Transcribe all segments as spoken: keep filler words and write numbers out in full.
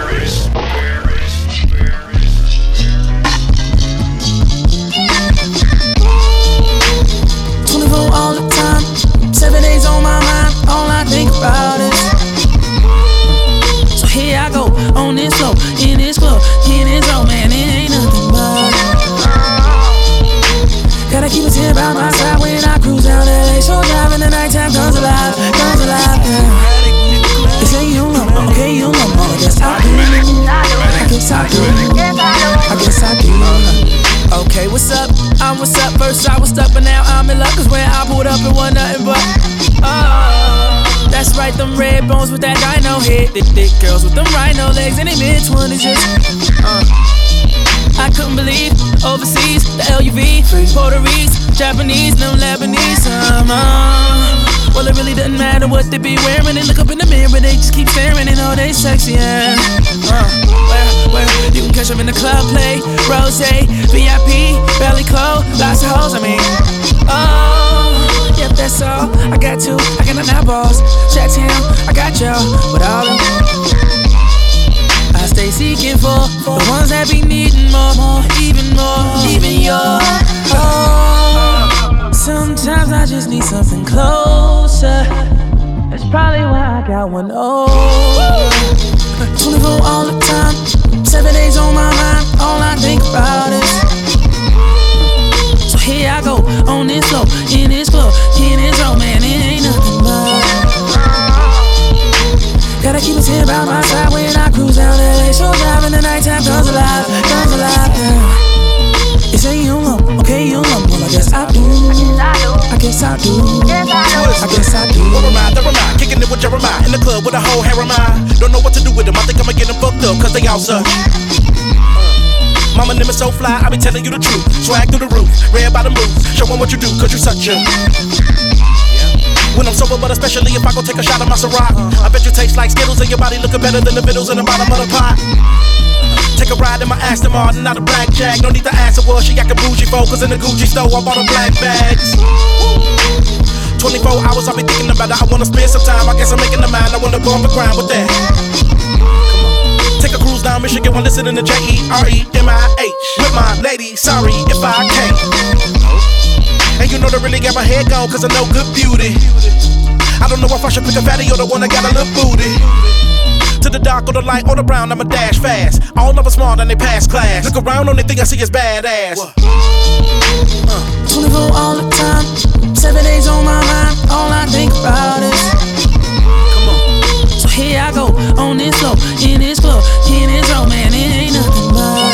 twenty-four all the time, seven days on my mind, all I think about is. So here I go, on this floor, in this club, in this zone, man, it ain't nothing but. Gotta keep a tip by my side when I cruise down L A. So driving the nighttime comes alive, comes alive, yeah. They say you don't love me, okay, you don't love me, I guess I do. I guess I do, I guess I do. Okay, what's up? I'm what's up. First I was stuck, but now I'm in luck. Cause when I pulled up, it wasn't nothing but oh, that's right, them red bones with that dino head. Thick, thick girls with them rhino legs and they mid-twenties just uh. I couldn't believe overseas, the L U V, Puerto Rican, Japanese, no Lebanese. Um, uh, well, it really doesn't matter what they be wearing. They look up in the mirror, they just keep staring and know they sexy. Yeah. Uh, where, where you can catch them in the club, play rose, V I P, belly clothes, lots of hoes. I mean, oh, yep, that's all. I got two, I got nine eyeballs. Chat town, I got y'all, but all of them. I stay seeking for, for the ones that be needing more, more, even more, even your. Oh, sometimes I just need something closer. That's probably why I got one over. twenty-four all the time, seven days on my mind, all I think about is. So here I go, on this floor, in this club, in this zone, man, it ain't nothing but. Gotta keep a tip by my side when I cruise down L A. So driving the nighttime comes alive, comes alive, yeah. You say you don't love me, okay, you don't love me, well I guess I do. I guess I do. I guess I do. Never mind, never mind, kicking it with Jeremiah in the club with a whole hair of mine. Don't know what to do with them, I think I'ma get them fucked up, cause they all such. Mama name is so fly, I be telling you the truth. Swag through the roof, red by the moves. Show 'em what you do, cause you such a. When I'm sober, but especially if I go take a shot of my Ciroc, I bet you taste like Skittles and your body looking better than the vittles in the bottom of the pot. Take a ride in my Aston Martin, not a blackjack. No need to ask her, well, she acting bougie, focus in the Gucci store, I bought her black bags. twenty-four hours, I've been thinking about it, I wanna spend some time, I guess I'm making the mind, I wanna go on the grind with that. Take a cruise down Michigan while listening to J E R E M I H with my lady, sorry if I can't. And you know they really got my head gone, cause I know good beauty. I don't know if I should pick a fatty or the one that got a little booty. To the dark or the light or the brown, I'ma dash fast. All of us smart and they pass class. Look around, only thing I see is badass. uh. twenty-four all the time, seven days on my mind, all I think about is. Come on. So here I go, on this floor, in this club, in this zone, man, it ain't nothing but.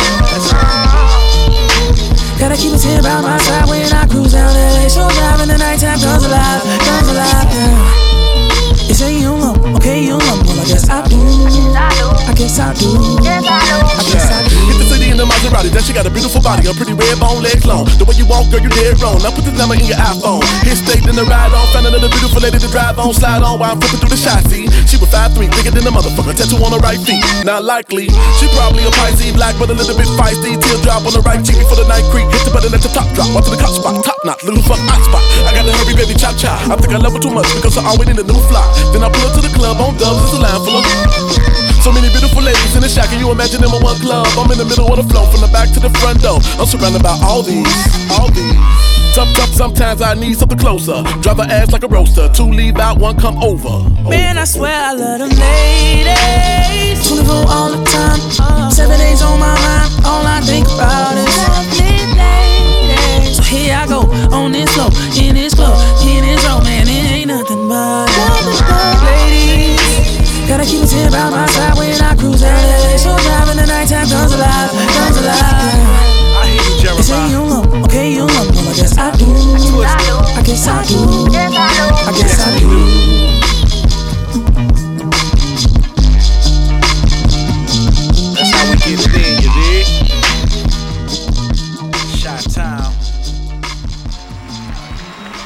Gotta keep a tip by my side when I cruise down L A. So driving the nighttime comes alive, comes alive, yeah. You say you don't love me, okay, you don't love me, well I guess I do. I guess I do. I guess I do. Hit the city in the Maserati, then she got a beautiful body, a pretty red bone, legs long. The way you walk, girl, you dead wrong. Now put the number in your iPhone. Hit state, then the ride on. Found another beautiful lady to drive on, slide on while I'm flipping through the shot scene. She was five three, bigger than the motherfucker, tattoo on her right feet. Not likely, she probably a Pisces, black but a little bit feisty. Teardrop on the right cheek before the night creep. Hit the button, let the top drop, onto the cop spot, top knot, little fuck hot spot. I got to hurry, baby, chop chop. I think I love her too much because I always need a new flock. Then I pull up to the club on dubs, it's a line full of so many beautiful ladies in the shack. Can you imagine them in one club? I'm in the middle of the flow, from the back to the front door. I'm surrounded by all these, all these. Tough, tough, sometimes I need something closer. Drive her ass like a roaster. Two leave out, one come over. Man, I swear I love them ladies. twenty-four